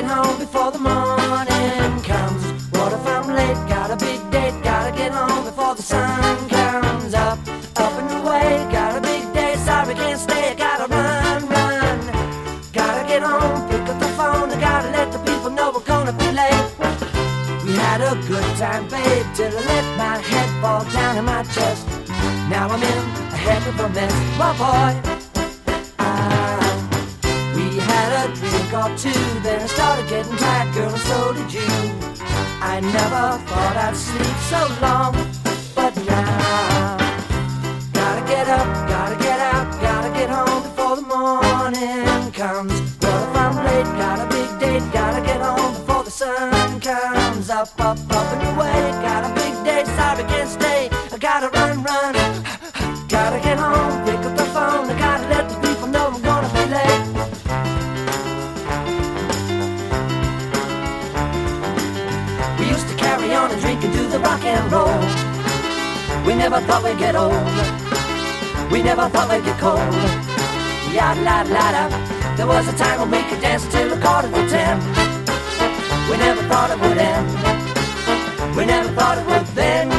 get home before the morning comes. What if I'm late? Got a big date. Gotta get home before the sun comes up. Up and away. Got a big day. Sorry, can't stay. Gotta run, run. Gotta get home. Pick up the phone. I gotta let the people know we're gonna be late. We had a good time, babe, till I let my head fall down in my chest. Now I'm in a heck of a mess. Well, boy, we had a drink or two, then I started getting tired, girl, and so did you. I never thought I'd sleep so long, but now gotta get up, gotta get out, gotta get home before the morning comes. What if I'm late? Got a big date, gotta get home before the sun comes. Up, up, up and away. Got a big day, sorry, can't stay. I gotta run, run. Gotta get home, pick up the phone. I gotta let the people know I'm gonna be late. We used to carry on and drink and do the rock and roll. We never thought we'd get old. We never thought we'd get cold. Yada-la-la-la. There was a time when we could dance till 9:45. We never thought it would end. We never thought it would then.